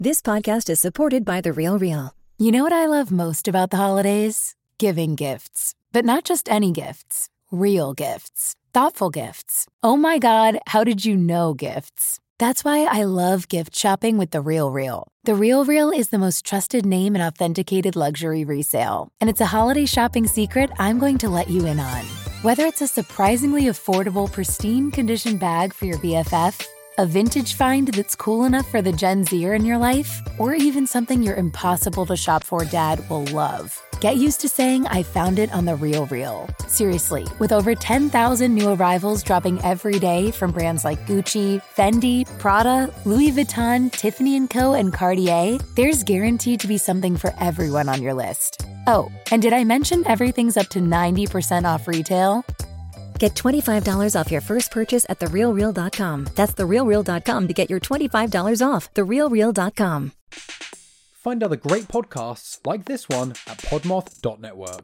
This podcast is supported by The Real Real. You know what I love most about the holidays? Giving gifts. But not just any gifts. Real gifts. Thoughtful gifts. Oh my God, how did you know gifts? That's why I love gift shopping with The Real Real. The Real Real is the most trusted name in authenticated luxury resale. And it's a holiday shopping secret I'm going to let you in on. Whether it's a surprisingly affordable, pristine condition bag for your BFF, a vintage find that's cool enough for the Gen Zer in your life, or even something your impossible to shop for dad will love. Get used to saying I found it on The Real Real. Seriously, with over 10,000 new arrivals dropping every day from brands like Gucci, Fendi, Prada, Louis Vuitton, Tiffany & Co., and Cartier, there's guaranteed to be something for everyone on your list. Oh, and did I mention everything's up to 90% off retail? Get $25 off your first purchase at TheRealReal.com. That's TheRealReal.com to get your $25 off. TheRealReal.com. Find other great podcasts like this one at podmoth.network.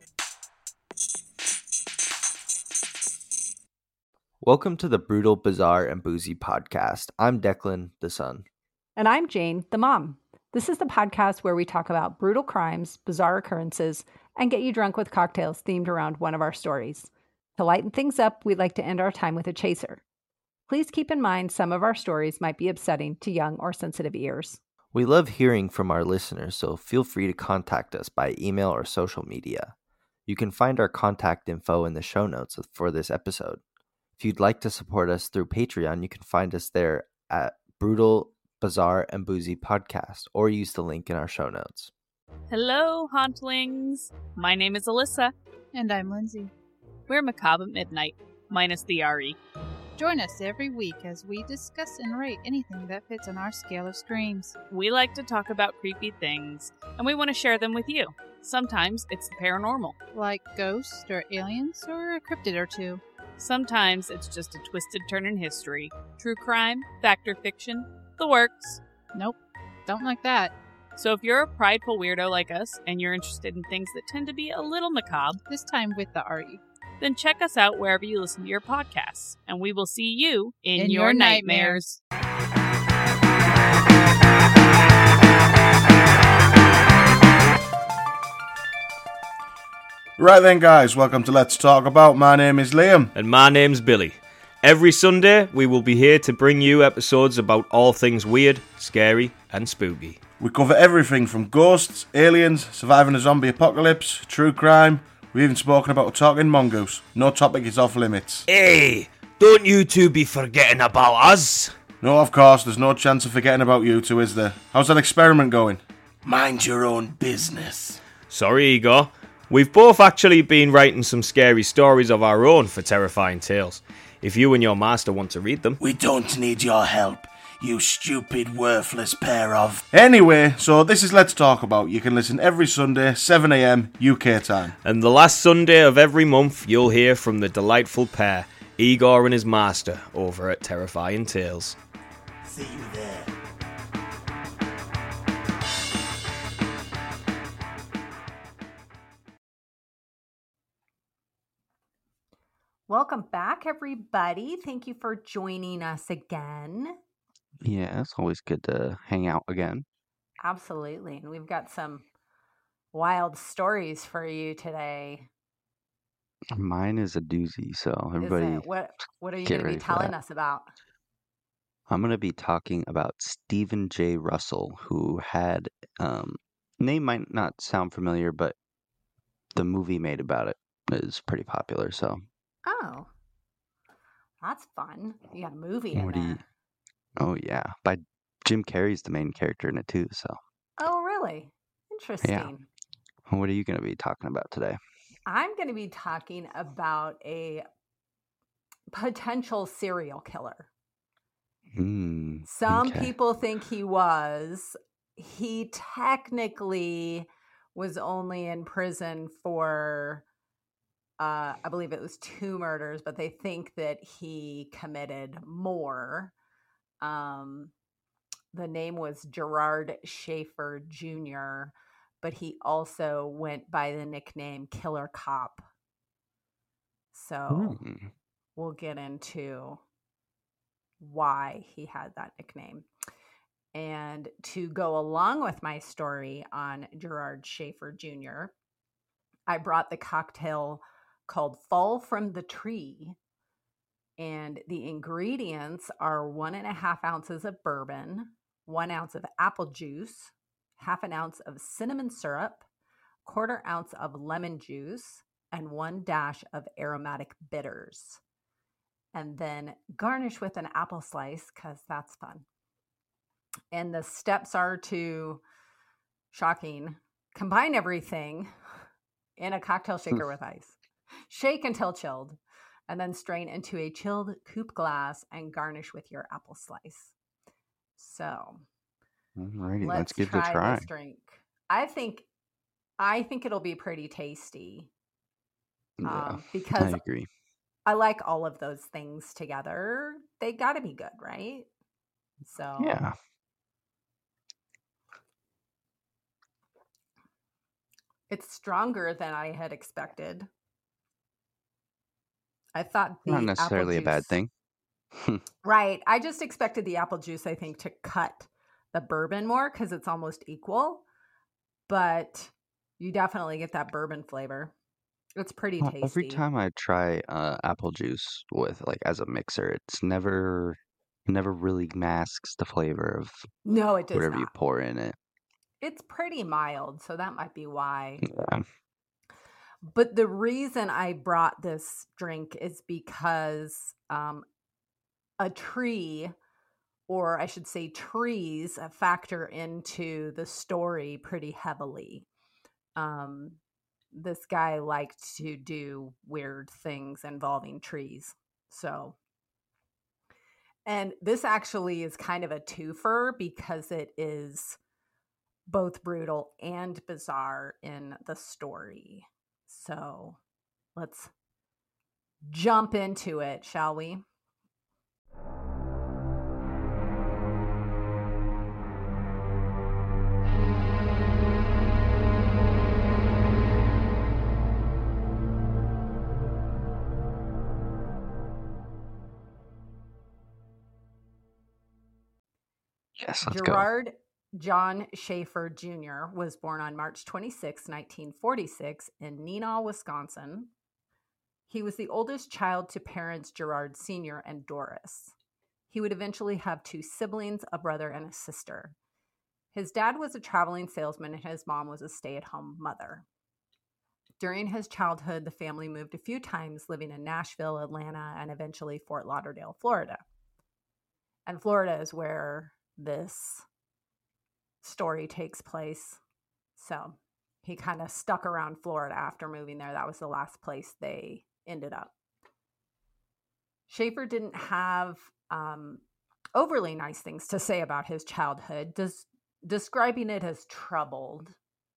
Welcome to the Brutal, Bizarre, and Boozy podcast. I'm Declan, the son. And I'm Jane, the mom. This is the podcast where we talk about brutal crimes, bizarre occurrences, and get you drunk with cocktails themed around one of our stories. To lighten things up, we'd like to end our time with a chaser. Please keep in mind some of our stories might be upsetting to young or sensitive ears. We love hearing from our listeners, so feel free to contact us by email or social media. You can find our contact info in the show notes for this episode. If you'd like to support us through Patreon, you can find us there at Brutal, Bizarre, and Boozy Podcast, or use the link in our show notes. Hello, Hauntlings! My name is Alyssa. And I'm Lindsay. We're Macabre at Midnight, minus the RE. Join us every week as we discuss and rate anything that fits on our scale of screams. We like to talk about creepy things, and we want to share them with you. Sometimes it's the paranormal. Like ghosts or aliens or a cryptid or two. Sometimes it's just a twisted turn in history. True crime, fact or fiction, the works. Nope, don't like that. So if you're a prideful weirdo like us, and you're interested in things that tend to be a little macabre, This time with the RE. then check us out wherever you listen to your podcasts, and we will see you in your nightmares. Right then, guys, welcome to Let's Talk About. My name is Liam. And my name's Billy. Every Sunday, we will be here to bring you episodes about all things weird, scary, and spooky. We cover everything from ghosts, aliens, surviving a zombie apocalypse, true crime. We've even spoken about a talking mongoose. No topic is off limits. Hey, don't you two be forgetting about us. No, of course, there's no chance of forgetting about you two, is there? How's that experiment going? Mind your own business. Sorry, Igor. We've both actually been writing some scary stories of our own for Terrifying Tales. If you and your master want to read them. We don't need your help, you stupid, worthless pair of... Anyway, so this is Let's Talk About. You can listen every Sunday, 7 a.m. UK time. And the last Sunday of every month, you'll hear from the delightful pair, Igor and his master, over at Terrifying Tales. See you there. Welcome back, everybody. Thank you for joining us again. Yeah, it's always good to hang out again. Absolutely. And we've got some wild stories for you today. Mine is a doozy, so everybody... Is it? What are you get going to be ready for telling that. us about? I'm going to be talking about Stephen J. Russell, who had... name might not sound familiar, but the movie made about it is pretty popular, so... Oh, that's fun. You got a movie in What do there. you... Oh, yeah. By Jim Carrey's the main character in it, too, so... Oh, really? Interesting. What are you going to be talking about today? I'm going to be talking about a potential serial killer. Some Okay. people think he was. He technically was only in prison for, I believe it was 2 murders, but they think that he committed more. The name was Gerard Schaefer Jr., but he also went by the nickname Killer Cop. So we'll get into why he had that nickname. And to go along with my story on Gerard Schaefer Jr., I brought the cocktail called Fall from the Tree. And the ingredients are 1.5 ounces of bourbon, 1 ounce of apple juice, 1/2 ounce of cinnamon syrup, 1/4 ounce of lemon juice, and 1 dash of aromatic bitters. And then garnish with an apple slice because that's fun. And the steps are to, shocking, combine everything in a cocktail shaker with ice. Shake until chilled, and then strain into a chilled coupe glass and garnish with your apple slice. So, alrighty, let's give it a try. This drink. I think it'll be pretty tasty. Yeah, because I agree. I like all of those things together. They got to be good, right? So yeah. It's stronger than I had expected. I thought the Not necessarily a bad thing. Right. I just expected the apple juice, I think, to cut the bourbon more because it's almost equal. But you definitely get that bourbon flavor. It's pretty tasty. Every time I try apple juice with as a mixer, it's never really masks the flavor of No, it does whatever not. you pour in it. It's pretty mild, so that might be why. Yeah. But the reason I brought this drink is because a tree, or I should say trees, factor into the story pretty heavily. This guy liked to do weird things involving trees. So, and this actually is kind of a twofer because it is both brutal and bizarre in the story. So let's jump into it, shall we? Yes, let's Gerard John Schaefer Jr. was born on March 26, 1946 in Neenah, Wisconsin. He was the oldest child to parents Gerard Sr. and Doris. He would eventually have 2 siblings, a brother and a sister. His dad was a traveling salesman and his mom was a stay-at-home mother. During his childhood, the family moved a few times, living in Nashville, Atlanta, and eventually Fort Lauderdale, Florida. And Florida is where this story takes place. So he kind of stuck around Florida after moving there. That was the last place they ended up. Schaefer didn't have overly nice things to say about his childhood, describing it as troubled,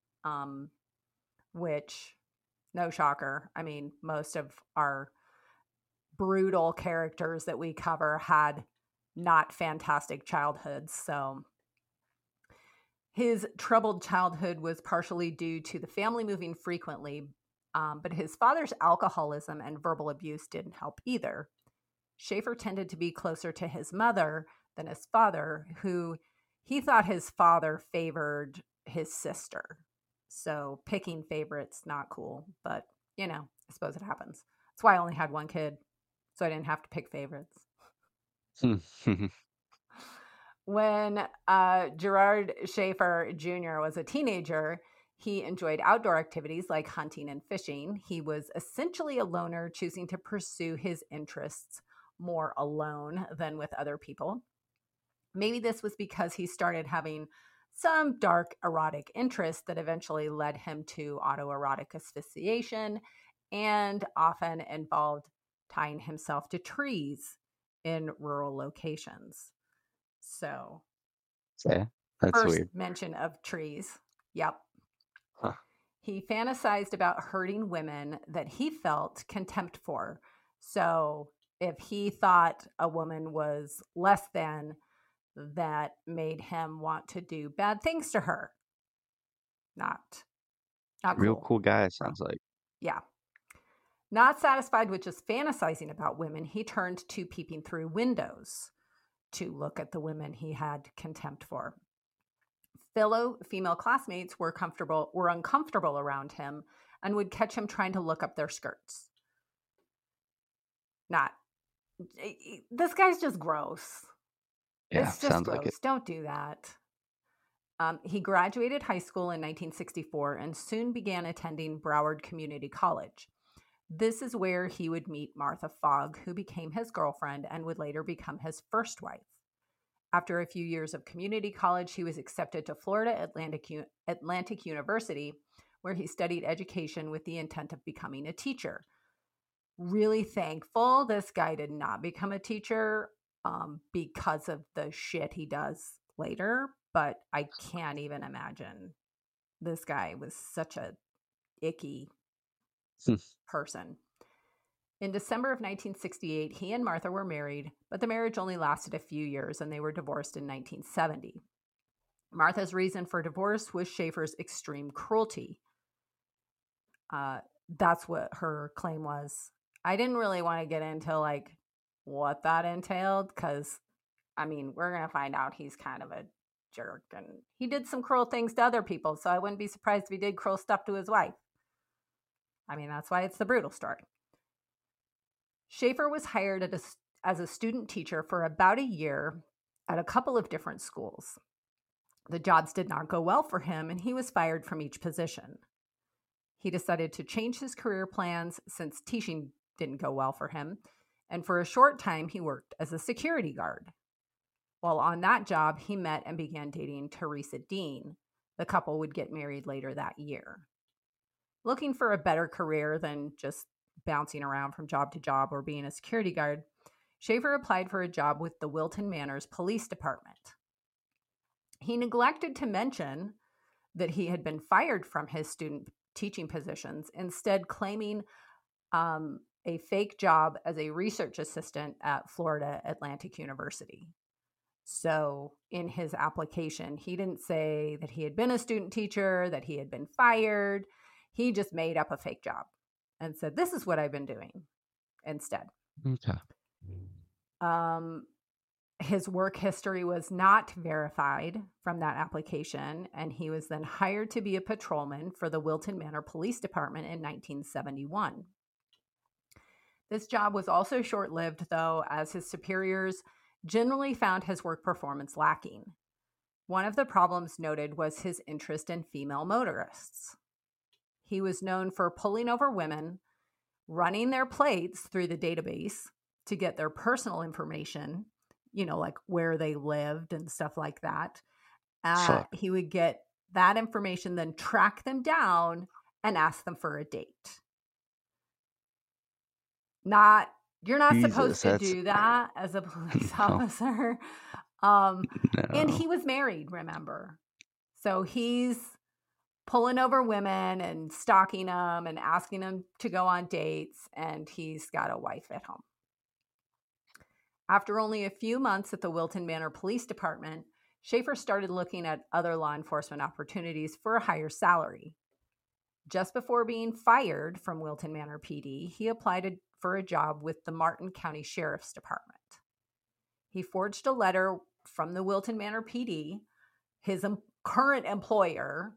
which, no shocker. I mean, most of our brutal characters that we cover had not fantastic childhoods. So his troubled childhood was partially due to the family moving frequently, but his father's alcoholism and verbal abuse didn't help either. Schaefer tended to be closer to his mother than his father, who he thought his father favored his sister. So picking favorites, not cool, but I suppose it happens. That's why I only had one kid, so I didn't have to pick favorites. When Gerard Schaefer Jr. was a teenager, he enjoyed outdoor activities like hunting and fishing. He was essentially a loner, choosing to pursue his interests more alone than with other people. Maybe this was because he started having some dark erotic interests that eventually led him to autoerotic asphyxiation and often involved tying himself to trees in rural locations. So, yeah, that's first weird. mention of trees. Yep. Huh. He fantasized about hurting women that he felt contempt for. So, if he thought a woman was less than, that made him want to do bad things to her. Not real cool guy, it sounds like. Yeah. Not satisfied with just fantasizing about women, he turned to peeping through windows. to look at the women he had contempt for. Fellow female classmates were uncomfortable around him and would catch him trying to look up their skirts. This guy's just gross. Yeah, it's just sounds gross. like it. Don't do that. He graduated high school in 1964 and soon began attending Broward Community College. This is where he would meet Martha Fogg, who became his girlfriend and would later become his first wife. After a few years of community college, he was accepted to Florida Atlantic University, where he studied education with the intent of becoming a teacher. Really thankful this guy did not become a teacher because of the shit he does later, but I can't even imagine. This guy was such a icky person. In December of 1968, he and Martha were married, but the marriage only lasted a few years and they were divorced in 1970. Martha's reason for divorce was Schaefer's extreme cruelty. That's what her claim was. I didn't really want to get into like what that entailed because, I mean, we're going to find out he's kind of a jerk and he did some cruel things to other people, so I wouldn't be surprised if he did cruel stuff to his wife. I mean, that's why it's the brutal story. Schaefer was hired as a student teacher for about a year at a couple of different schools. The jobs did not go well for him, and he was fired from each position. He decided to change his career plans since teaching didn't go well for him, and for a short time, he worked as a security guard. While on that job, he met and began dating Teresa Dean. The couple would get married later that year. Looking for a better career than just bouncing around from job to job or being a security guard, Schaefer applied for a job with the Wilton Manors Police Department. He neglected to mention that he had been fired from his student teaching positions, instead claiming a fake job as a research assistant at Florida Atlantic University. So in his application, he didn't say that he had been a student teacher, that he had been fired. He just made up a fake job and said, this is what I've been doing instead. Okay. His work history was not verified from that application, and he was then hired to be a patrolman for the Wilton Manor Police Department in 1971. This job was also short-lived, though, as his superiors generally found his work performance lacking. One of the problems noted was his interest in female motorists. He was known for pulling over women, running their plates through the database to get their personal information, like where they lived and stuff like that. He would get that information, then track them down and ask them for a date. You're not supposed to do that as a police officer. No. And he was married, remember? So he's pulling over women and stalking them and asking them to go on dates, and he's got a wife at home. After only a few months at the Wilton Manor Police Department, Schaefer started looking at other law enforcement opportunities for a higher salary. Just before being fired from Wilton Manor PD, he applied for a job with the Martin County Sheriff's Department. He forged a letter from the Wilton Manor PD, his current employer.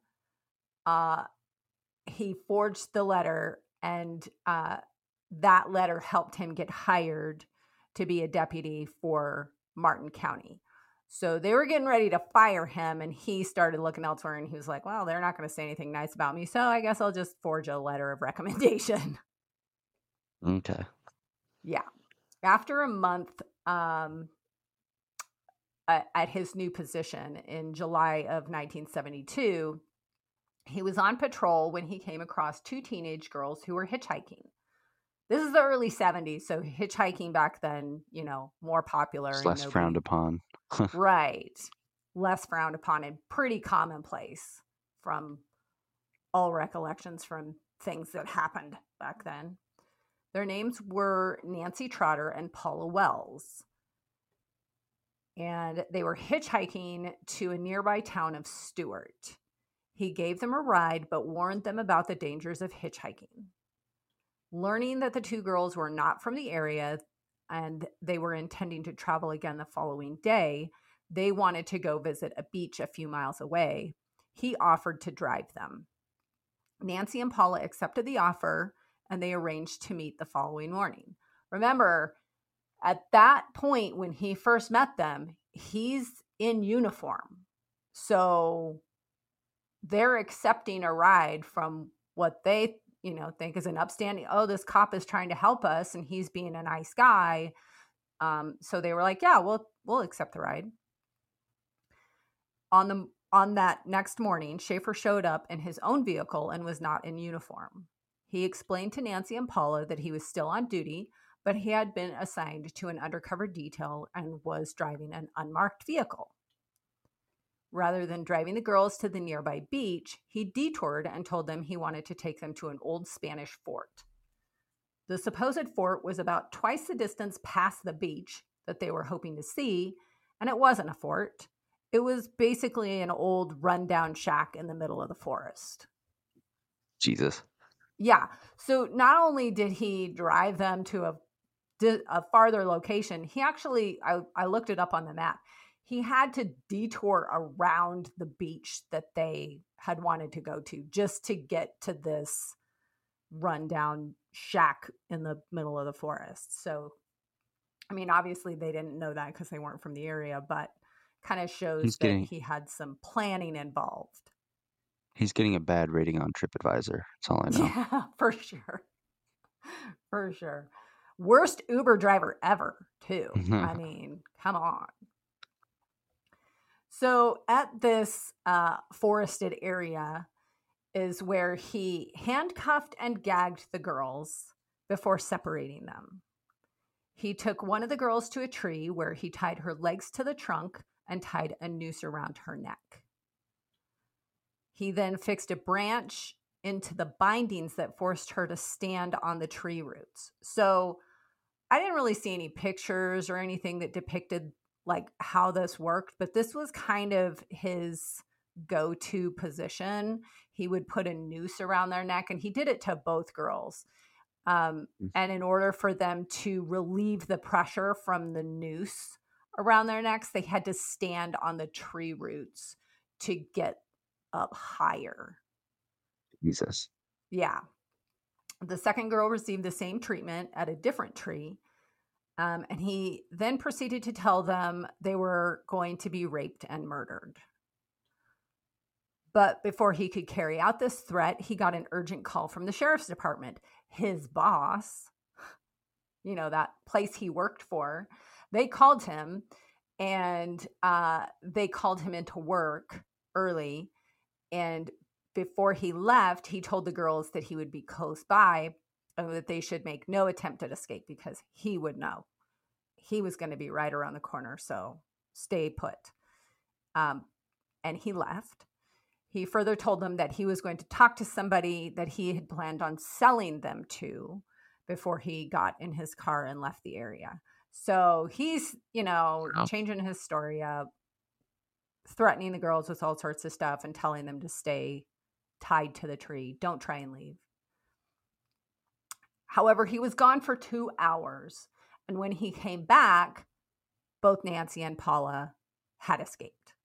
He forged the letter, and that letter helped him get hired to be a deputy for Martin County. So they were getting ready to fire him, and he started looking elsewhere, and he was like, well, they're not going to say anything nice about me, so I guess I'll just forge a letter of recommendation. Okay. Yeah. After a month at his new position in July of 1972, he was on patrol when he came across two teenage girls who were hitchhiking. This is the early 70s, so hitchhiking back then, more popular. It's less frowned upon. Right. Less frowned upon and pretty commonplace from all recollections from things that happened back then. Their names were Nancy Trotter and Paula Wells. And they were hitchhiking to a nearby town of Stewart. He gave them a ride, but warned them about the dangers of hitchhiking. Learning that the two girls were not from the area, and they were intending to travel again the following day, they wanted to go visit a beach a few miles away. He offered to drive them. Nancy and Paula accepted the offer, and they arranged to meet the following morning. Remember, at that point when he first met them, he's in uniform. So they're accepting a ride from what they, think is an upstanding, this cop is trying to help us and he's being a nice guy. So they were like, yeah, we'll accept the ride. On that next morning, Schaefer showed up in his own vehicle and was not in uniform. He explained to Nancy and Paula that he was still on duty, but he had been assigned to an undercover detail and was driving an unmarked vehicle. Rather than driving the girls to the nearby beach, he detoured and told them he wanted to take them to an old Spanish fort. The supposed fort was about twice the distance past the beach that they were hoping to see, and it wasn't a fort. It was basically an old rundown shack in the middle of the forest. Jesus. Yeah. So not only did he drive them to a farther location, he actually, I looked it up on the map, he had to detour around the beach that they had wanted to go to just to get to this rundown shack in the middle of the forest. So, I mean, obviously they didn't know that because they weren't from the area, but kind of shows that he had some planning involved. He's getting a bad rating on TripAdvisor. That's all I know. Yeah, for sure. For sure. Worst Uber driver ever, too. I mean, come on. So at this forested area is where he handcuffed and gagged the girls before separating them. He took one of the girls to a tree where he tied her legs to the trunk and tied a noose around her neck. He then fixed a branch into the bindings that forced her to stand on the tree roots. So I didn't really see any pictures or anything that depicted like how this worked, but this was kind of his go-to position. He would put a noose around their neck, and he did it to both girls. And in order for them to relieve the pressure from the noose around their necks, they had to stand on the tree roots to get up higher. Jesus. Yeah. The second girl received the same treatment at a different tree. And he then proceeded to tell them they were going to be raped and murdered. But before he could carry out this threat, he got an urgent call from the sheriff's department. His boss, that place he worked for, they called him, and they called him into work early. And before he left, he told the girls that he would be close by and that they should make no attempt at escape because he would know. He was going to be right around the corner, so stay put. And he left. He further told them that he was going to talk to somebody that he had planned on selling them to before he got in his car and left the area. So he's, changing his story up, threatening the girls with all sorts of stuff and telling them to stay tied to the tree. Don't try and leave. However, he was gone for 2 hours. And when he came back, both Nancy and Paula had escaped.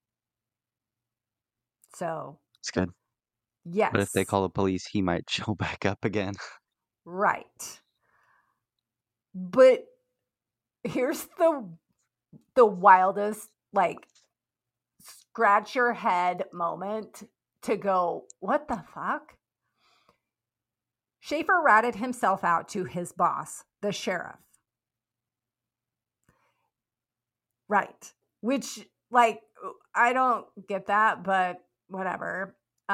So. It's good. Yes. But if they call the police, he might show back up again. Right. But here's the wildest, scratch your head moment to go, what the fuck? Schaefer ratted himself out to his boss, the sheriff. Right. Which, I don't get that, but whatever.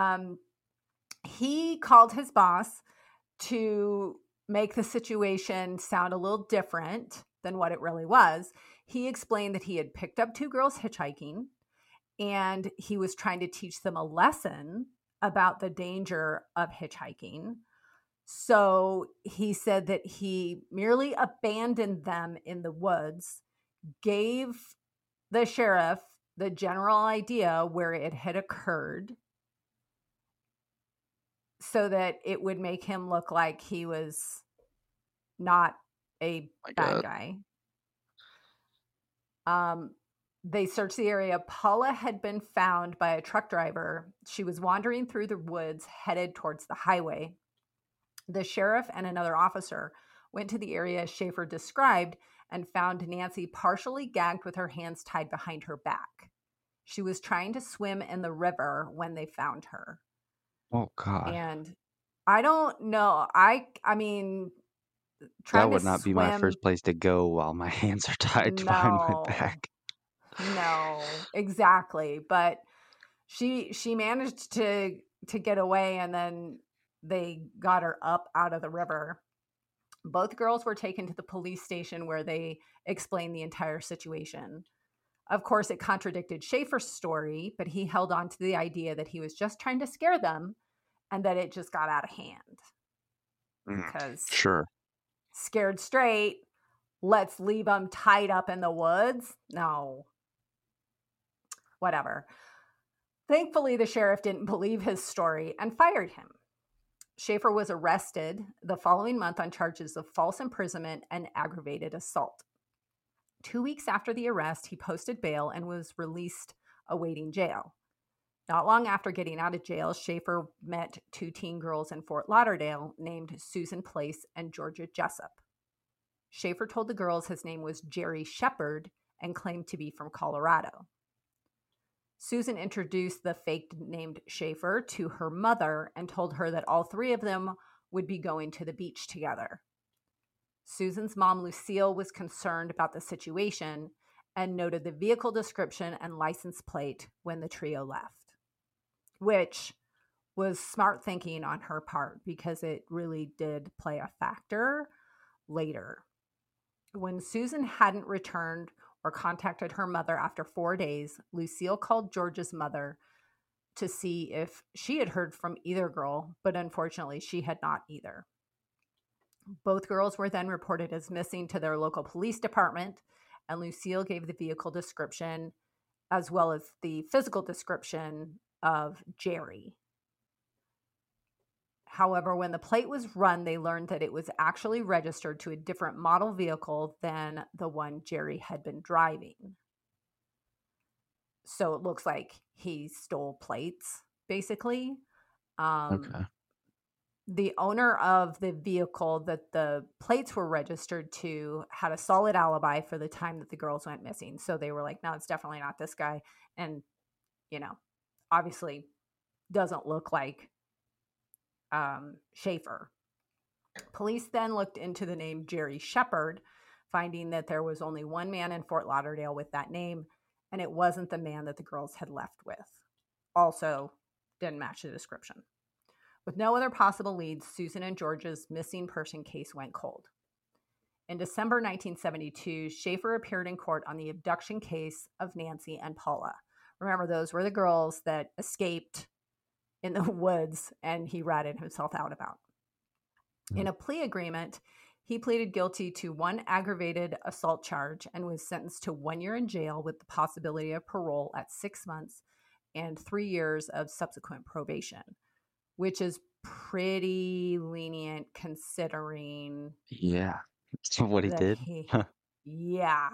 He called his boss to make the situation sound a little different than what it really was. He explained that he had picked up 2 girls hitchhiking, and he was trying to teach them a lesson about the danger of hitchhiking. So he said that he merely abandoned them in the woods, gave the sheriff the general idea where it had occurred so that it would make him look like he was not a bad guy. They searched the area. Paula had been found by a truck driver. She was wandering through the woods headed towards the highway. The sheriff and another officer went to the area Schaefer described and found Nancy partially gagged with her hands tied behind her back. She was trying to swim in the river when they found her. Oh, God. And I don't know. I mean, trying That would to not be my swim. first place to go while my hands are tied behind my back. No, exactly. But she managed to get away, and then they got her up out of the river. Both girls were taken to the police station where they explained the entire situation. Of course, it contradicted Schaefer's story, but he held on to the idea that he was just trying to scare them and that it just got out of hand. Because Sure. scared straight, let's leave them tied up in the woods? No. Whatever. Thankfully, the sheriff didn't believe his story and fired him. Schaefer was arrested the following month on charges of false imprisonment and aggravated assault. 2 weeks after the arrest, he posted bail and was released awaiting jail. Not long after getting out of jail, Schaefer met 2 teen girls in Fort Lauderdale named Susan Place and Georgia Jessup. Schaefer told the girls his name was Jerry Shepard and claimed to be from Colorado. Susan introduced the fake named Schaefer to her mother and told her that all 3 of them would be going to the beach together. Susan's mom, Lucille, was concerned about the situation and noted the vehicle description and license plate when the trio left, which was smart thinking on her part because it really did play a factor later. When Susan hadn't returned or contacted her mother after 4 days, Lucille called George's mother to see if she had heard from either girl, but unfortunately she had not either. Both girls were then reported as missing to their local police department, and Lucille gave the vehicle description as well as the physical description of Jerry. However, when the plate was run, they learned that it was actually registered to a different model vehicle than the one Jerry had been driving. So it looks like he stole plates, basically. Okay. The owner of the vehicle that the plates were registered to had a solid alibi for the time that the girls went missing. So they were like, no, it's definitely not this guy. And, obviously doesn't look like Schaefer. Police then looked into the name Jerry Shepard, finding that there was only one man in Fort Lauderdale with that name, and it wasn't the man that the girls had left with. Also, didn't match the description. With no other possible leads, Susan and George's missing person case went cold. In December 1972, Schaefer appeared in court on the abduction case of Nancy and Paula. Remember, those were the girls that escaped in the woods and he ratted himself out about. In a plea agreement, he pleaded guilty to 1 aggravated assault charge and was sentenced to 1 year in jail with the possibility of parole at 6 months and 3 years of subsequent probation, which is pretty lenient considering. Yeah. So what he did? Yeah.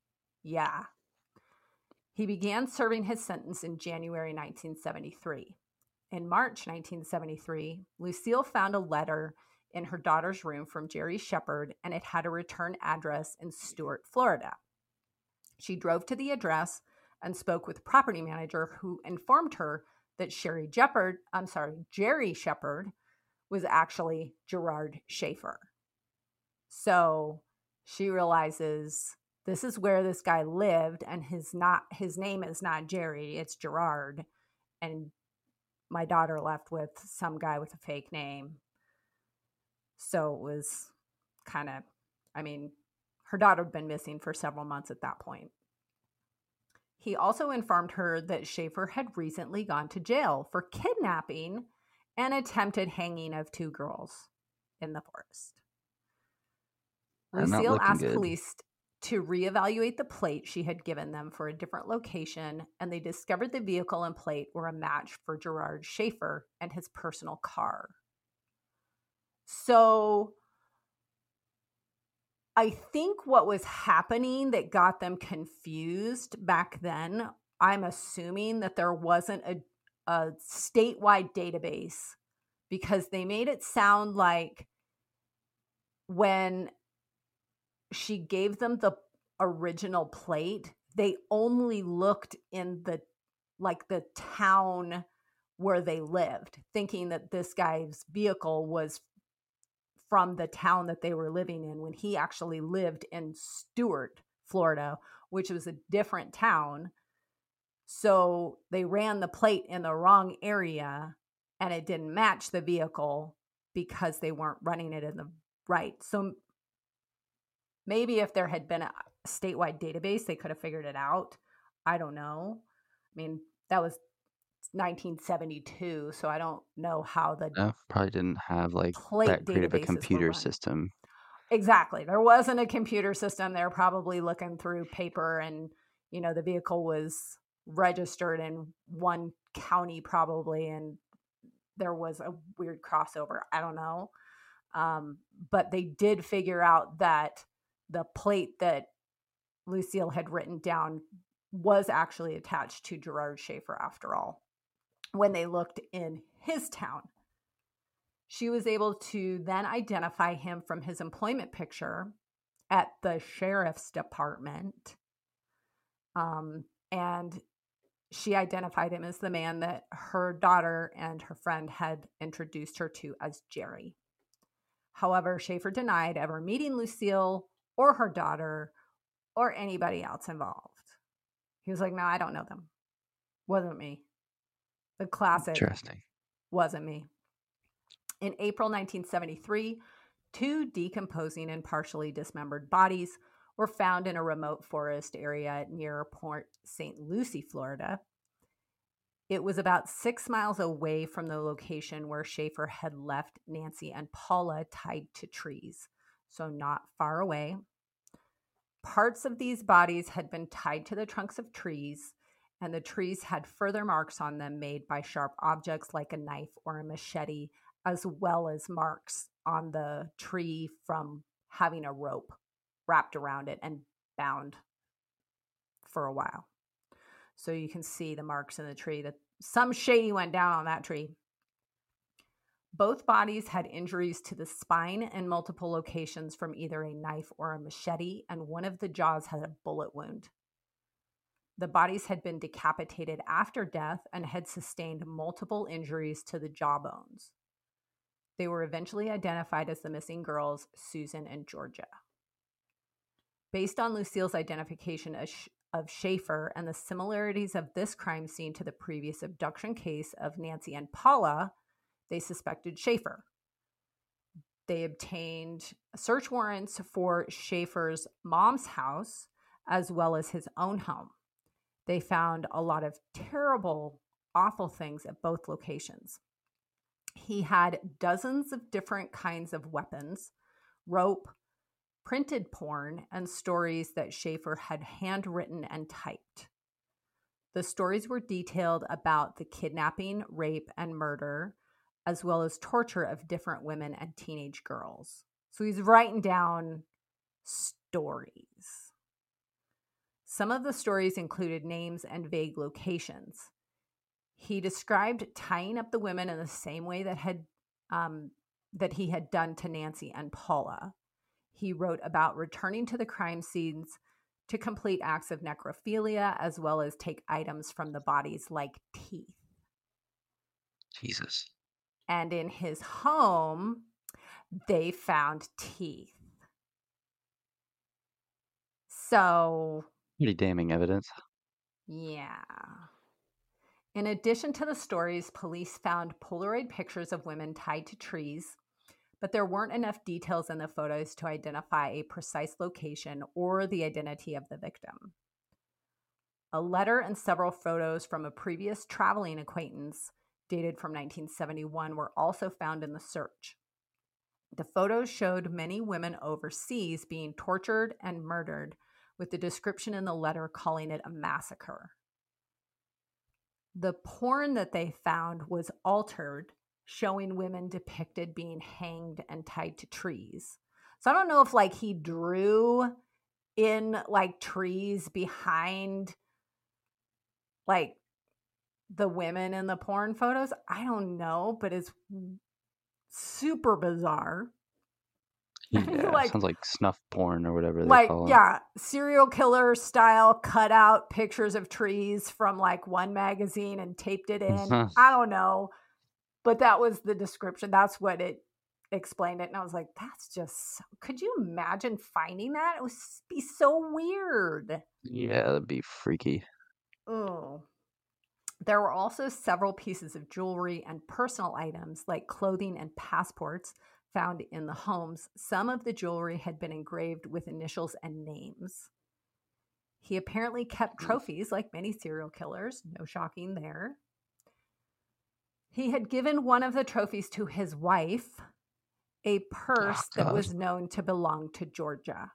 He began serving his sentence in January 1973. In March 1973, Lucille found a letter in her daughter's room from Jerry Shepard, and it had a return address in Stuart, Florida. She drove to the address and spoke with the property manager, who informed her that Jerry Shepard was actually Gerard Schaefer. So she realizes this is where this guy lived, and his name is not Jerry, it's Gerard. And my daughter left with some guy with a fake name. So it was kind of, her daughter had been missing for several months at that point. He also informed her that Schaefer had recently gone to jail for kidnapping and attempted hanging of 2 girls in the forest. Lucille asked police to reevaluate the plate she had given them for a different location, and they discovered the vehicle and plate were a match for Gerard Schaefer and his personal car. So I think what was happening that got them confused back then, I'm assuming that there wasn't a statewide database, because they made it sound like when she gave them the original plate, they only looked in the town where they lived, thinking that this guy's vehicle was from the town that they were living in, when he actually lived in Stuart, Florida, which was a different town. So they ran the plate in the wrong area and it didn't match the vehicle because they weren't running it in the right. So maybe if there had been a statewide database, they could have figured it out. I don't know. I mean, that was 1972, so I don't know how the probably didn't have like plate that great of a databases were computer run. system. Exactly. There wasn't a computer system. They were probably looking through paper, and the vehicle was registered in one county probably, and there was a weird crossover. I don't know. But they did figure out that the plate that Lucille had written down was actually attached to Gerard Schaefer after all, when they looked in his town. She was able to then identify him from his employment picture at the sheriff's department. And she identified him as the man that her daughter and her friend had introduced her to as Jerry. However, Schaefer denied ever meeting Lucille or her daughter or anybody else involved. He was like, no, I don't know them. Wasn't me. The classic Interesting. wasn't me. In April 1973, 2 decomposing and partially dismembered bodies were found in a remote forest area near Port St. Lucie, Florida. It was about 6 miles away from the location where Schaefer had left Nancy and Paula tied to trees, so not far away. Parts of these bodies had been tied to the trunks of trees, and the trees had further marks on them made by sharp objects like a knife or a machete, as well as marks on the tree from having a rope wrapped around it and bound for a while. So you can see the marks in the tree, that some shady went down on that tree. Both bodies had injuries to the spine in multiple locations from either a knife or a machete, and one of the jaws had a bullet wound. The bodies had been decapitated after death and had sustained multiple injuries to the jawbones. They were eventually identified as the missing girls, Susan and Georgia. Based on Lucille's identification of Schaefer and the similarities of this crime scene to the previous abduction case of Nancy and Paula, they suspected Schaefer. They obtained search warrants for Schaefer's mom's house as well as his own home. They found a lot of terrible, awful things at both locations. He had dozens of different kinds of weapons, rope, printed porn, and stories that Schaefer had handwritten and typed. The stories were detailed about the kidnapping, rape, and murder, as well as torture of different women and teenage girls. So he's writing down stories. Some of the stories included names and vague locations. He described tying up the women in the same way that he had done to Nancy and Paula. He wrote about returning to the crime scenes to complete acts of necrophilia, as well as take items from the bodies like teeth. Jesus. And in his home, they found teeth. So, pretty damning evidence. Yeah. In addition to the stories, police found Polaroid pictures of women tied to trees, but there weren't enough details in the photos to identify a precise location or the identity of the victim. A letter and several photos from a previous traveling acquaintance dated from 1971 were also found in the search. The photos showed many women overseas being tortured and murdered, with the description in the letter calling it a massacre. The porn that they found was altered, showing women depicted being hanged and tied to trees. So I don't know if like he drew in like trees behind like the women in the porn photos. I don't know, but it's super bizarre. Yeah, Like- sounds like snuff porn or whatever they Like, call it. yeah, serial killer style cut out pictures of trees from like one magazine and taped it in. I don't know. But that was the description. That's what it explained it. And I was like, that's just, could you imagine finding that? It would be so weird. Yeah, that'd be freaky. Oh. There were also several pieces of jewelry and personal items like clothing and passports found in the homes. Some of the jewelry had been engraved with initials and names. He apparently kept trophies like many serial killers. No shocking there. He had given one of the trophies to his wife, a purse that was known to belong to Georgia.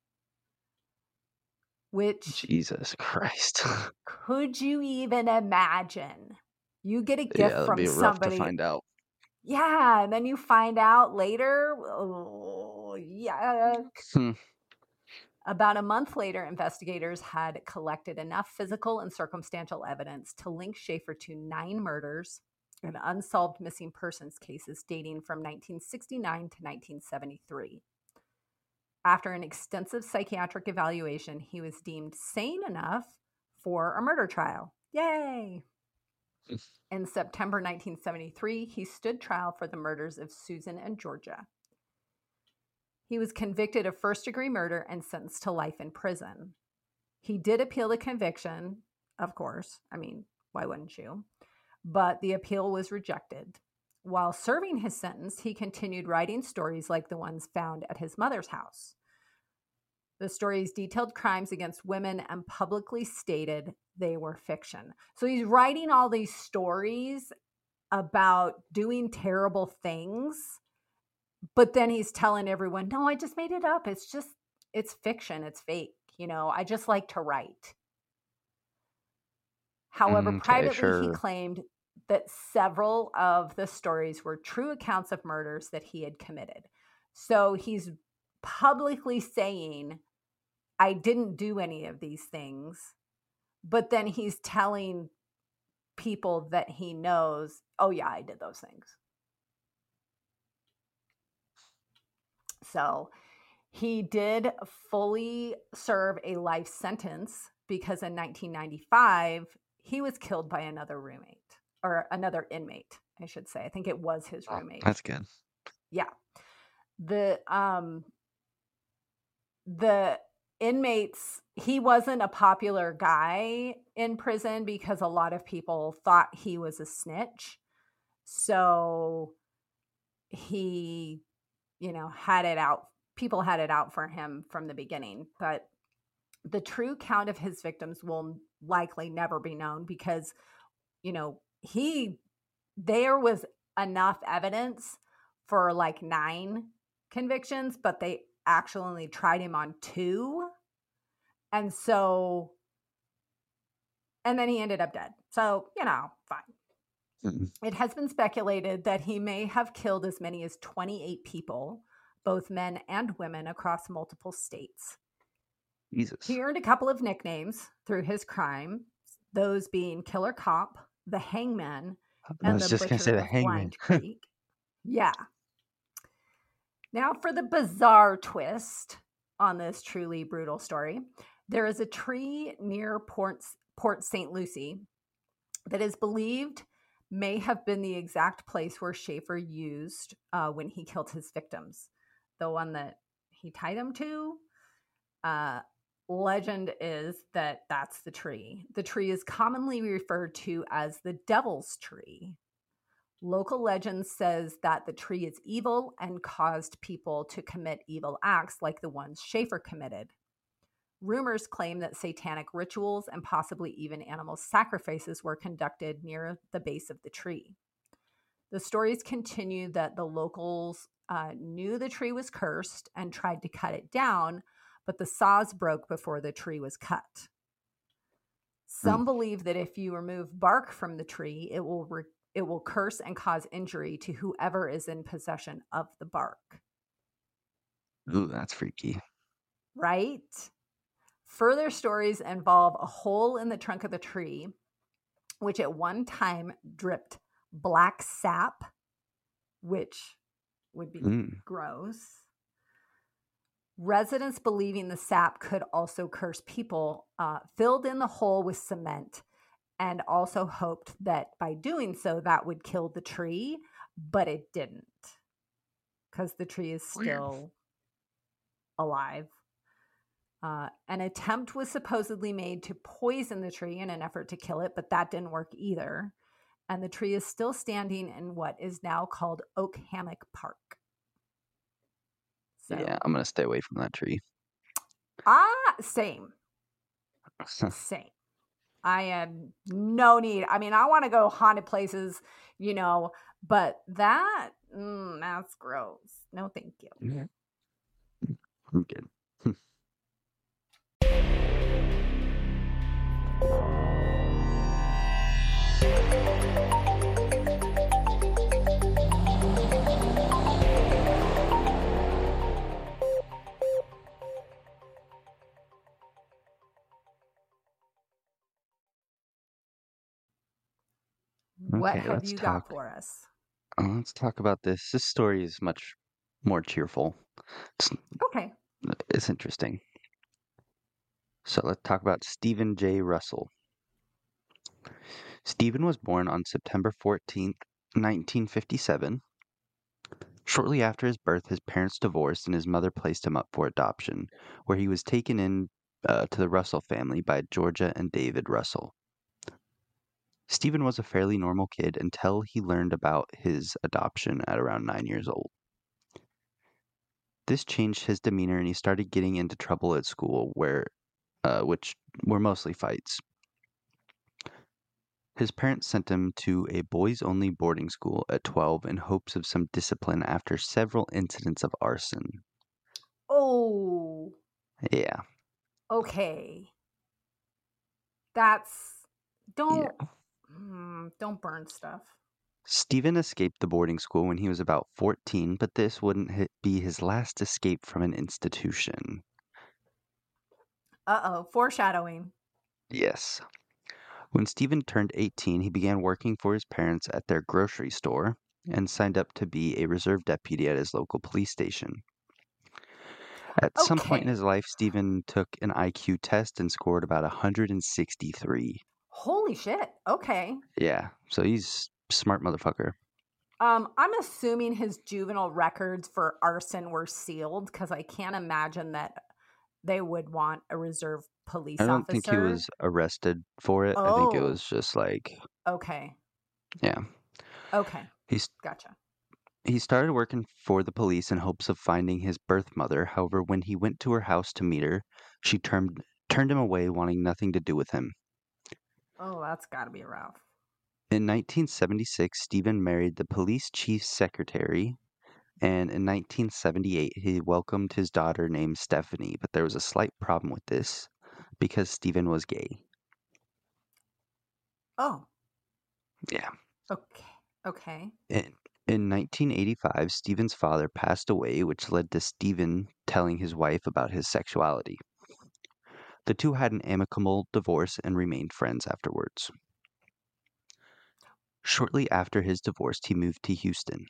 Which, Jesus Christ. could you even imagine? You get a Yeah, gift that'd from be rough somebody. to find out. Yeah, and then you find out later. Oh, yuck. About a month later, investigators had collected enough physical and circumstantial evidence to link Schaefer to 9 murders and unsolved missing persons cases dating from 1969 to 1973. After an extensive psychiatric evaluation, he was deemed sane enough for a murder trial. Yay! In September 1973, he stood trial for the murders of Susan and Georgia. He was convicted of first-degree murder and sentenced to life in prison. He did appeal the conviction, of course. I mean, why wouldn't you? But the appeal was rejected. While serving his sentence, he continued writing stories like the ones found at his mother's house. The stories detailed crimes against women and publicly stated they were fiction. So he's writing all these stories about doing terrible things, but then he's telling everyone, no, I just made it up. It's fiction. It's fake. You know, I just like to write. However, privately, he claimed that several of the stories were true accounts of murders that he had committed. So he's publicly saying, I didn't do any of these things, but then he's telling people that he knows, oh yeah, I did those things. So he did fully serve a life sentence because in 1995, he was killed by another roommate, or another inmate, I should say. I think it was his roommate. That's good. Yeah. The inmates, he wasn't a popular guy in prison because a lot of people thought he was a snitch. So he, had it out. People had it out for him from the beginning. But the true count of his victims will likely never be known because, there was enough evidence for like 9 convictions, but they actually only tried him on 2. And then he ended up dead. So, fine. It has been speculated that he may have killed as many as 28 people, both men and women, across multiple states. Jesus. He earned a couple of nicknames through his crime, those being Killer Cop, the Hangman, and the Butcher of Blind Creek. Yeah. Now for the bizarre twist on this truly brutal story. There is a tree near Port St. Lucie that is believed may have been the exact place where Schaefer used when he killed his victims. The one that he tied them to. Legend is that that's the tree. The tree is commonly referred to as the Devil's Tree. Local legend says that the tree is evil and caused people to commit evil acts like the ones Schaefer committed. Rumors claim that satanic rituals and possibly even animal sacrifices were conducted near the base of the tree. The stories continue that the locals knew the tree was cursed and tried to cut it down, but the saws broke before the tree was cut. Some believe that if you remove bark from the tree, it will curse and cause injury to whoever is in possession of the bark. Ooh, that's freaky. Right? Further stories involve a hole in the trunk of the tree, which at one time dripped black sap, which would be gross. Residents believing the sap could also curse people filled in the hole with cement and also hoped that by doing so, that would kill the tree, but it didn't because the tree is still alive. An attempt was supposedly made to poison the tree in an effort to kill it, but that didn't work either. And the tree is still standing in what is now called Oak Hammock Park. So, Yeah, I'm gonna stay away from that tree. Same. Same. I am no need. I mean, I want to go haunted places, but that's gross. No, thank you. Yeah. I'm good. What Okay, have you got for us? Let's talk about this. This story is much more cheerful. Okay. It's interesting. So let's talk about Stephen J. Russell. Stephen was born on September 14th, 1957. Shortly after his birth, his parents divorced and his mother placed him up for adoption, where he was taken in to the Russell family by Georgia and David Russell. Stephen was a fairly normal kid until he learned about his adoption at around 9 years old. This changed his demeanor and he started getting into trouble at school, which were mostly fights. His parents sent him to a boys-only boarding school at 12 in hopes of some discipline after several incidents of arson. Oh. Yeah. Okay. Don't burn stuff. Stephen escaped the boarding school when he was about 14, but this wouldn't be his last escape from an institution. Uh-oh, foreshadowing. Yes. When Stephen turned 18, he began working for his parents at their grocery store and signed up to be a reserve deputy at his local police station. At some point in his life, Stephen took an IQ test and scored about 163. Holy shit. Okay. Yeah, so he's a smart motherfucker. I'm assuming his juvenile records for arson were sealed because I can't imagine that they would want a reserve police officer. I don't think he was arrested for it. I think it was just like... Okay. Yeah. Okay. Gotcha. He started working for the police in hopes of finding his birth mother. However, when he went to her house to meet her, she turned him away, wanting nothing to do with him. Oh, that's got to be rough. In 1976, Stephen married the police chief's secretary, and in 1978, he welcomed his daughter named Stephanie, but there was a slight problem with this because Stephen was gay. Oh. Yeah. Okay. In 1985, Stephen's father passed away, which led to Stephen telling his wife about his sexuality. The two had an amicable divorce and remained friends afterwards. Shortly after his divorce, he moved to Houston.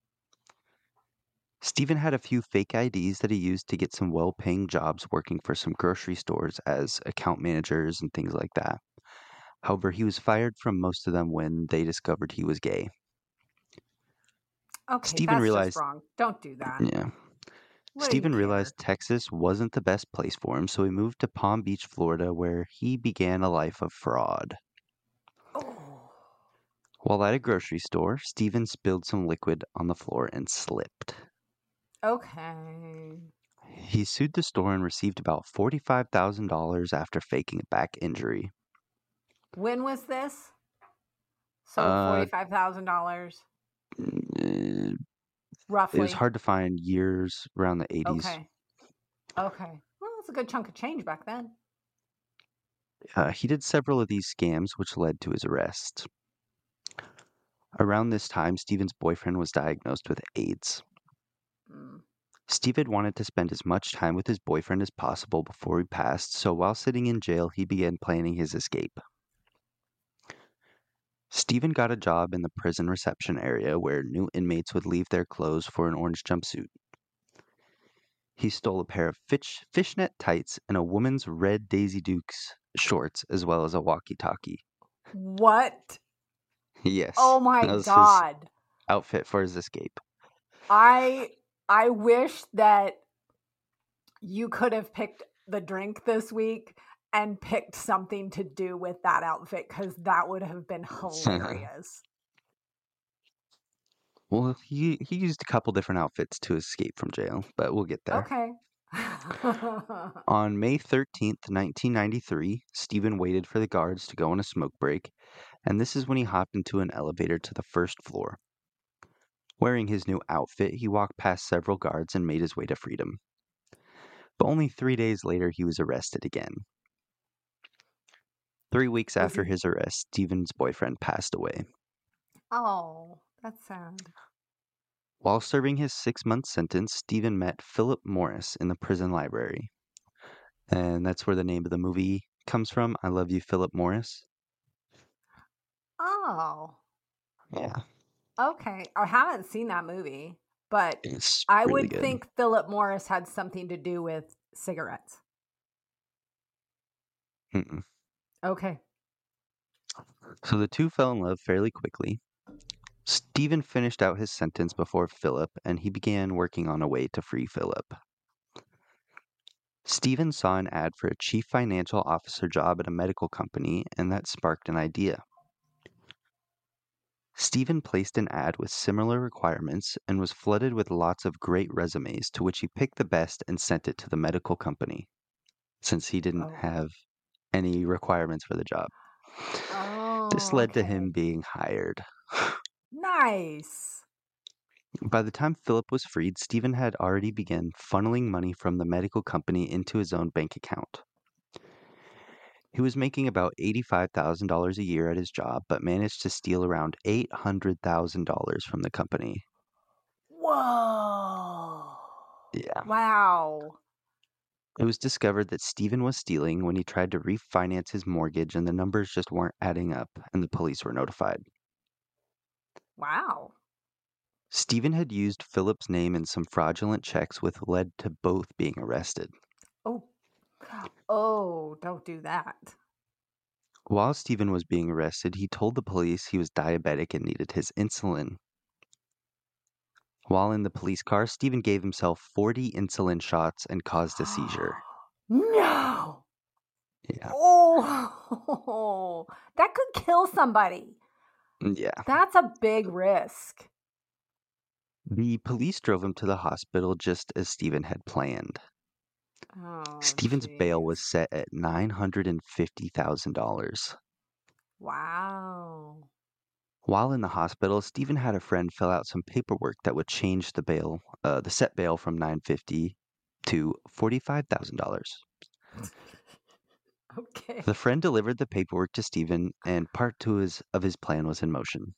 Stephen had a few fake IDs that he used to get some well-paying jobs working for some grocery stores as account managers and things like that. However, he was fired from most of them when they discovered he was gay. Okay, Stephen realized, just wrong. Don't do that. Yeah. Stephen realized Texas wasn't the best place for him, so he moved to Palm Beach, Florida, where he began a life of fraud. Oh. While at a grocery store, Stephen spilled some liquid on the floor and slipped. Okay. He sued the store and received about $45,000 after faking a back injury. When was this? So $45,000? Roughly. It was hard to find years around the 80s. Okay. Well, it's a good chunk of change back then. He did several of these scams, which led to his arrest. Around this time, Stephen's boyfriend was diagnosed with AIDS. Steve had wanted to spend as much time with his boyfriend as possible before he passed, so while sitting in jail, he began planning his escape. Stephen got a job in the prison reception area where new inmates would leave their clothes for an orange jumpsuit. He stole a pair of fishnet tights and a woman's red Daisy Dukes shorts, as well as a walkie-talkie. What? Yes. Oh my that was God. his outfit for his escape. I wish that you could have picked the drink this week and picked something to do with that outfit, because that would have been hilarious. Well, he used a couple different outfits to escape from jail, but we'll get there. Okay. On May 13th, 1993, Stephen waited for the guards to go on a smoke break, and this is when he hopped into an elevator to the first floor. Wearing his new outfit, he walked past several guards and made his way to freedom. But only 3 days later, he was arrested again. 3 weeks after his arrest, Stephen's boyfriend passed away. Oh, that's sad. While serving his 6-month sentence, Stephen met Philip Morris in the prison library. And that's where the name of the movie comes from. I Love You, Philip Morris. Oh. Yeah. Okay. I haven't seen that movie, but It's I really would good. think Philip Morris had something to do with cigarettes. Mm-mm. Okay. So the two fell in love fairly quickly. Stephen finished out his sentence before Philip, and he began working on a way to free Philip. Stephen saw an ad for a chief financial officer job at a medical company, and that sparked an idea. Stephen placed an ad with similar requirements and was flooded with lots of great resumes, to which he picked the best and sent it to the medical company, since he didn't have any requirements for the job. This led to him being hired. Nice. By the time Philip was freed, Stephen had already begun funneling money from the medical company into his own bank account. He was making about $85,000 a year at his job, but managed to steal around $800,000 from the company. Whoa. Yeah. Wow. It was discovered that Stephen was stealing when he tried to refinance his mortgage, and the numbers just weren't adding up, and the police were notified. Wow. Stephen had used Philip's name in some fraudulent checks, which led to both being arrested. Oh, don't do that. While Stephen was being arrested, he told the police he was diabetic and needed his insulin. While in the police car, Stephen gave himself 40 insulin shots and caused a seizure. No. Yeah. Oh, that could kill somebody. Yeah. That's a big risk. The police drove him to the hospital just as Stephen had planned. Stephen's bail was set at $950,000. Wow. While in the hospital, Stephen had a friend fill out some paperwork that would change the bail, the set bail from $950,000 to $45,000. Okay. The friend delivered the paperwork to Stephen, and part two of his plan was in motion.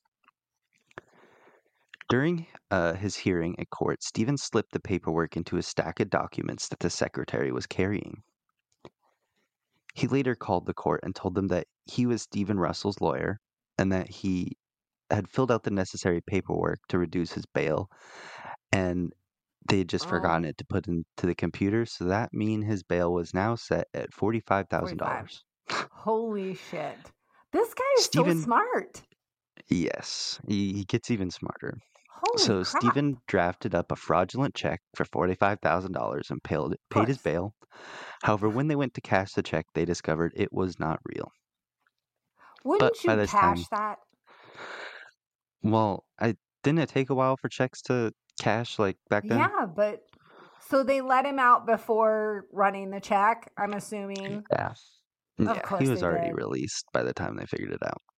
During his hearing at court, Stephen slipped the paperwork into a stack of documents that the secretary was carrying. He later called the court and told them that he was Stephen Russell's lawyer and that he had filled out the necessary paperwork to reduce his bail, and they had just forgotten it to put into the computer, so that means his bail was now set at $45,000. Holy shit. This guy is so Stephen- smart. Yes, he gets even smarter. Holy So crap. Stephen drafted up a fraudulent check for $45,000 and paid his bail. However, when they went to cash the check, they discovered it was not real. Wouldn't by you this cash time- that? Well, didn't it take a while for checks to cash like back then? Yeah, but so they let him out before running the check, I'm assuming. Yeah. Yeah, course he was they already did. released by the time they figured it out.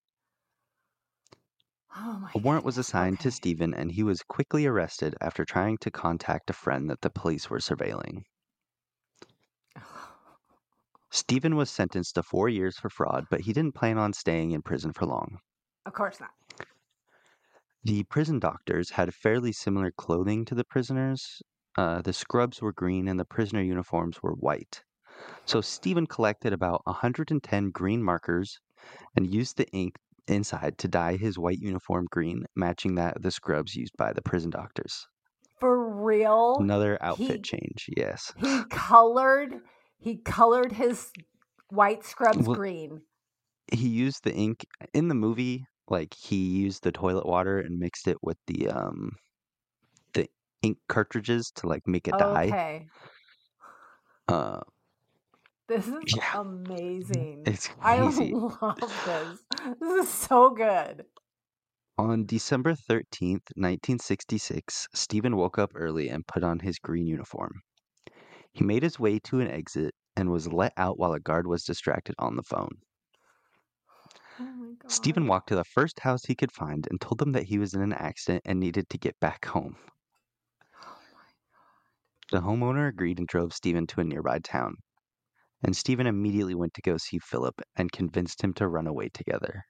Oh my A warrant was goodness, assigned to okay. Stephen, and he was quickly arrested after trying to contact a friend that the police were surveilling. Stephen was sentenced to 4 years for fraud, but he didn't plan on staying in prison for long. Of course not. The prison doctors had fairly similar clothing to the prisoners, the scrubs were green and the prisoner uniforms were white. So Stephen collected about 110 green markers and used the ink inside to dye his white uniform green, matching that of the scrubs used by the prison doctors. For real? Another outfit change, yes. He colored his white scrubs Well, green. he used the ink in the movie, like he used the toilet water and mixed it with the ink cartridges to like make a dye. Okay. This is Yeah. amazing. It's I crazy. love this. This is so good. On December 13th, 1966, Stephen woke up early and put on his green uniform. He made his way to an exit and was let out while a guard was distracted on the phone. Oh my God. Stephen walked to the first house he could find and told them that he was in an accident and needed to get back home. The homeowner agreed and drove Stephen to a nearby town. And Stephen immediately went to go see Philip and convinced him to run away together.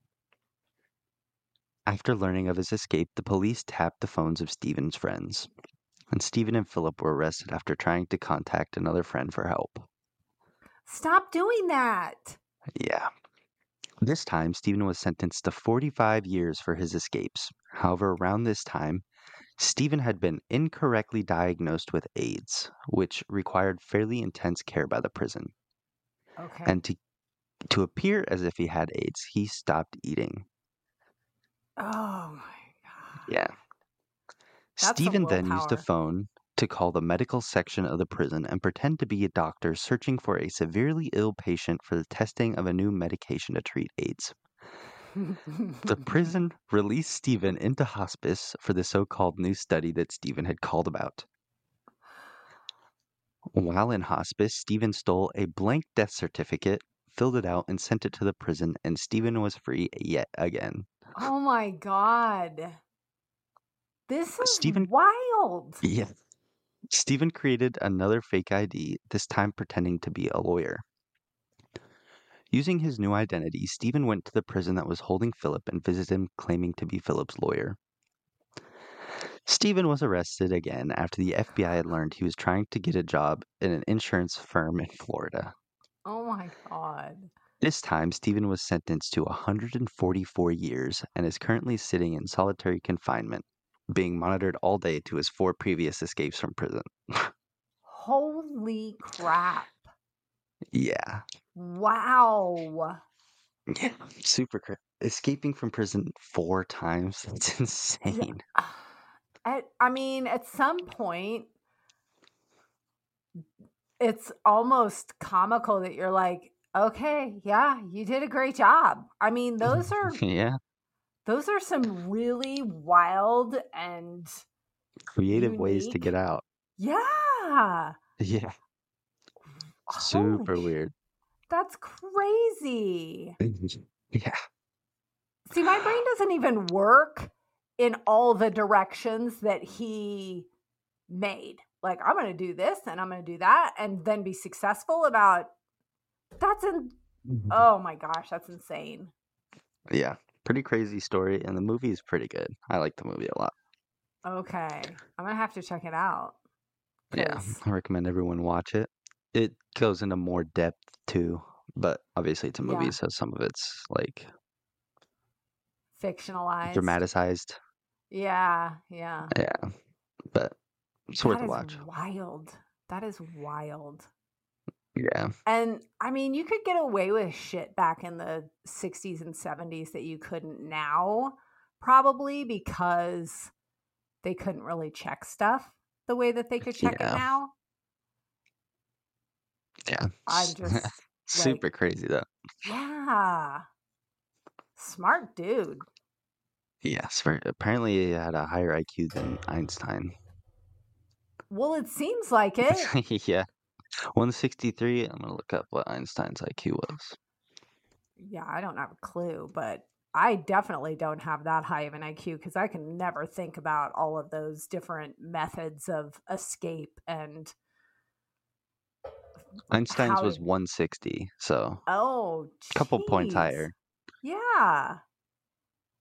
After learning of his escape, the police tapped the phones of Stephen's friends, and Stephen and Philip were arrested after trying to contact another friend for help. Stop doing that. Yeah. This time, Stephen was sentenced to 45 years for his escapes. However, around this time, Stephen had been incorrectly diagnosed with AIDS, which required fairly intense care by the prison. Okay. And to appear as if he had AIDS, he stopped eating. Oh my God. Yeah. That's Stephen then used a willpower. phone to call the medical section of the prison and pretend to be a doctor searching for a severely ill patient for the testing of a new medication to treat AIDS. The prison released Stephen into hospice for the so-called new study that Stephen had called about. While in hospice, Stephen stole a blank death certificate, filled it out, and sent it to the prison, and Stephen was free yet again. Oh my God. This is Stephen- wild. Yeah. Stephen created another fake ID, this time pretending to be a lawyer. Using his new identity, Stephen went to the prison that was holding Philip and visited him, claiming to be Philip's lawyer. Stephen was arrested again after the FBI had learned he was trying to get a job in an insurance firm in Florida. Oh my God. This time, Stephen was sentenced to 144 years and is currently sitting in solitary confinement, being monitored all day to his 4 previous escapes from prison. Holy crap. Yeah. Wow. Yeah. Super crazy. Escaping from prison 4 times? That's insane. I mean, at some point, it's almost comical that you're like, okay, yeah, you did a great job. I mean, those are Yeah. those are some really wild and Creative ways to unique. get out. Yeah. Yeah. Super Holy weird. That's crazy. Yeah. See, my brain doesn't even work in all the directions that he made. Like, I'm going to do this and I'm going to do that and then be successful about oh my gosh, that's insane. Yeah. Pretty crazy story, and the movie is pretty good. I like the movie a lot. Okay. I'm going to have to check it out. Yeah. 'cause- I recommend everyone watch it. It goes into more depth too, but obviously it's a movie, Yeah. so some of it's like Fictionalized. dramatized. Yeah, yeah. Yeah. But it's worth That a is watch. wild. That is wild. Yeah. And I mean, you could get away with shit back in the 60s and 70s that you couldn't now, probably because they couldn't really check stuff the way that they could check it Yeah. now. Yeah. I'm just Super crazy though. yeah. Smart dude. Yes. Apparently he had a higher IQ than Einstein. Well, it seems like it. Yeah. 163. I'm gonna look up what Einstein's IQ was. Yeah, I don't have a clue, but I definitely don't have that high of an IQ because I can never think about all of those different methods of escape and Einstein's how was to- 160, so oh, a couple points jeez. higher. Yeah.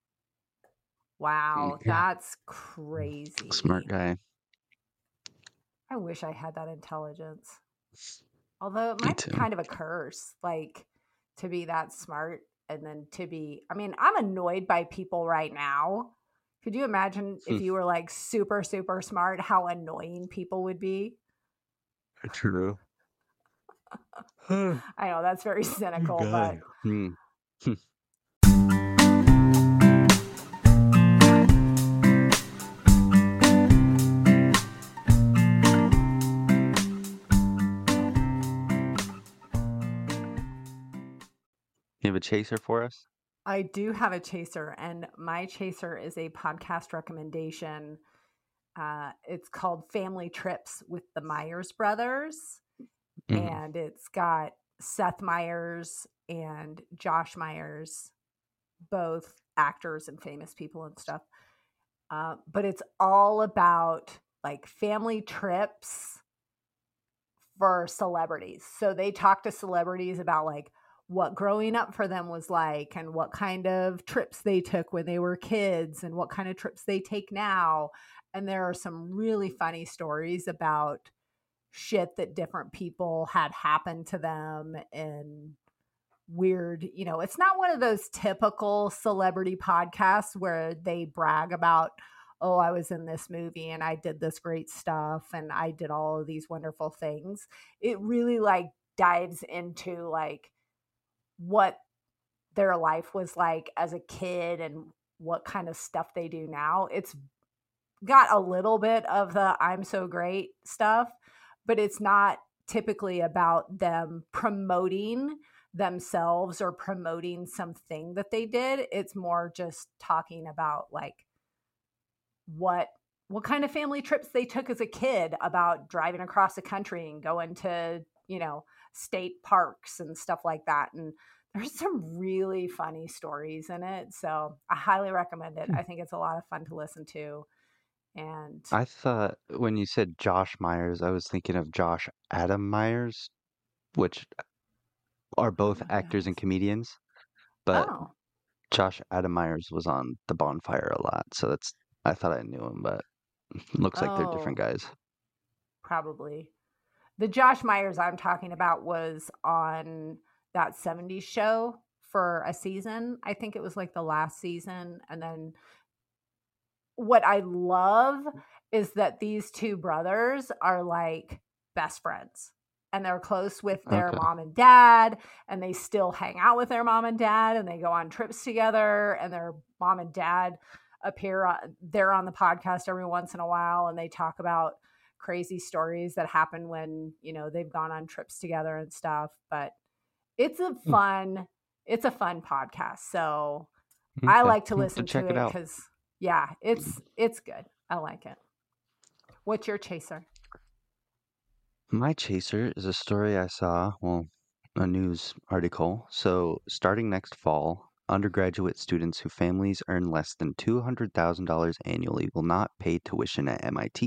Wow, Yeah. that's crazy. Smart guy. I wish I had that intelligence. Although it Me might too. be kind of a curse, like to be that smart and then to be, I mean, I'm annoyed by people right now. Could you imagine if you were like super, super smart, how annoying people would be? True. I know that's very cynical, but You have a chaser for us? I do have a chaser, and my chaser is a podcast recommendation. It's called Family Trips with the Myers Brothers, and it's got Seth Meyers and Josh Myers, both actors and famous people and stuff. But it's all about like family trips for celebrities. So they talk to celebrities about like what growing up for them was like and what kind of trips they took when they were kids and what kind of trips they take now. And there are some really funny stories about shit that different people had happen to them and weird, you know, it's not one of those typical celebrity podcasts where they brag about, oh, I was in this movie and I did this great stuff and I did all of these wonderful things. It really like dives into like what their life was like as a kid and what kind of stuff they do now. It's got a little bit of the I'm so great stuff, but it's not typically about them promoting themselves or promoting something that they did. It's more just talking about like what kind of family trips they took as a kid, about driving across the country and going to, you know, state parks and stuff like that. And there's some really funny stories in it. So I highly recommend it. I think it's a lot of fun to listen to. And I thought when you said Josh Myers, I was thinking of Josh Adam Myers, which are both actors and comedians. But Josh Adam Myers was on The Bonfire a lot, so I thought I knew him, but looks like they're different guys. Probably. The Josh Myers I'm talking about was on that 70s show for a season. I think it was like the last season. And then what I love is that these two brothers are like best friends and they're close with their mom and dad, and they still hang out with their mom and dad, and they go on trips together, and their mom and dad appear, they're on the podcast every once in a while, and they talk about crazy stories that happen when, you know, they've gone on trips together and stuff. But it's a fun podcast. So I like to listen to it because it's good. I like it. What's your chaser? My chaser is a story I saw, a news article. So starting next fall, undergraduate students whose families earn less than $200,000 annually will not pay tuition at MIT.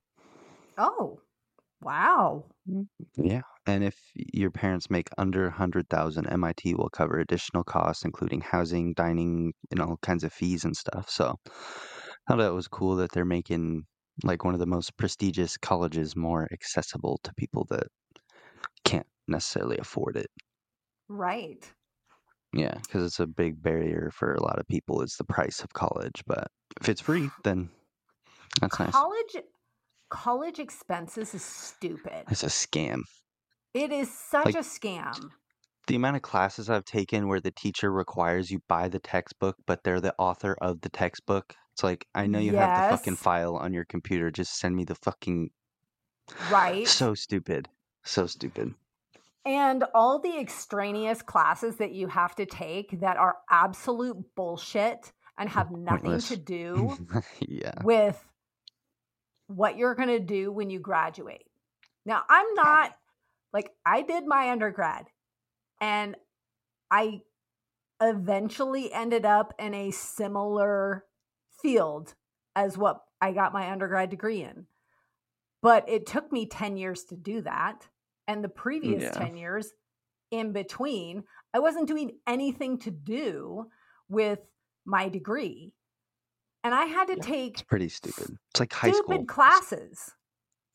Oh, wow. Yeah. And if your parents make under $100,000, MIT will cover additional costs, including housing, dining, and all kinds of fees and stuff. So I thought that was cool that they're making like one of the most prestigious colleges more accessible to people that can't necessarily afford it. Right. Yeah, because it's a big barrier for a lot of people is the price of college. But if it's free, then that's nice. College expenses is stupid. It's a scam. It is such a scam. The amount of classes I've taken where the teacher requires you buy the textbook, but they're the author of the textbook. It's like, I know you have the fucking file on your computer. Just send me the fucking... Right. So stupid. So stupid. And all the extraneous classes that you have to take that are absolute bullshit and have nothing to do with what you're going to do when you graduate. Now, I'm not, like, I did my undergrad and I eventually ended up in a similar field as what I got my undergrad degree in. But it took me 10 years to do that. And the previous 10 years in between, I wasn't doing anything to do with my degree. And I had to take pretty stupid. It's like high school classes.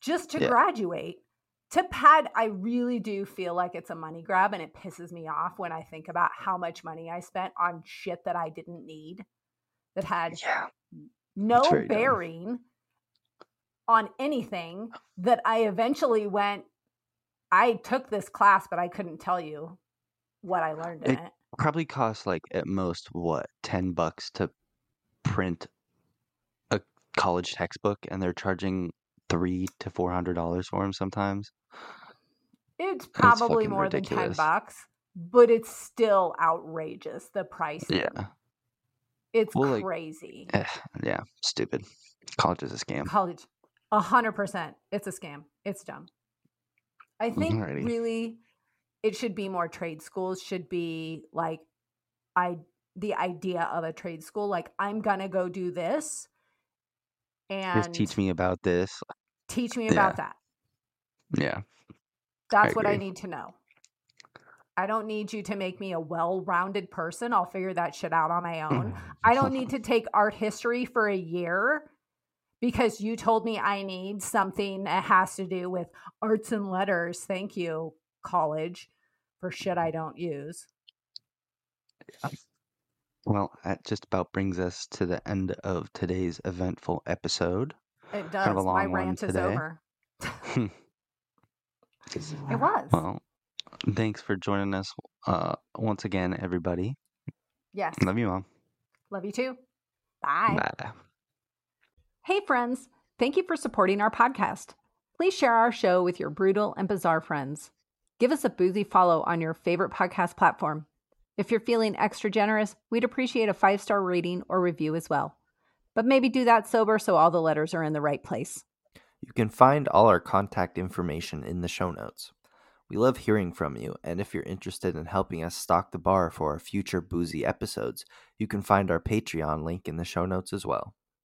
just to graduate. To pad, I really do feel like it's a money grab, and it pisses me off when I think about how much money I spent on shit that I didn't need, that had no bearing on anything, that I eventually I took this class, but I couldn't tell you what I learned in it. Probably costs like at most, what, $10 to print a college textbook, and they're charging $300 to $400 for them sometimes. It's probably more ridiculous. Than $10, but it's still outrageous, the price. Yeah. It's crazy. Yeah, stupid. College is a scam. College, 100%. It's a scam. It's dumb. I think really it should be more trade schools, should be like the idea of a trade school. Like, I'm going to go do this. And just teach me about this. Teach me about that. Yeah. That's what I need to know. I don't need you to make me a well-rounded person. I'll figure that shit out on my own. I don't need to take art history for a year because you told me I need something that has to do with arts and letters. Thank you, college, for shit I don't use. Well, that just about brings us to the end of today's eventful episode. It does. Kind of a long My rant is over. It was. Well, thanks for joining us once again, everybody. Yes. Love you, Mom. Love you too. Bye. Bye. Hey, friends. Thank you for supporting our podcast. Please share our show with your brutal and bizarre friends. Give us a boozy follow on your favorite podcast platform. If you're feeling extra generous, we'd appreciate a 5-star rating or review as well. But maybe do that sober so all the letters are in the right place. You can find all our contact information in the show notes. We love hearing from you, and if you're interested in helping us stock the bar for our future boozy episodes, you can find our Patreon link in the show notes as well.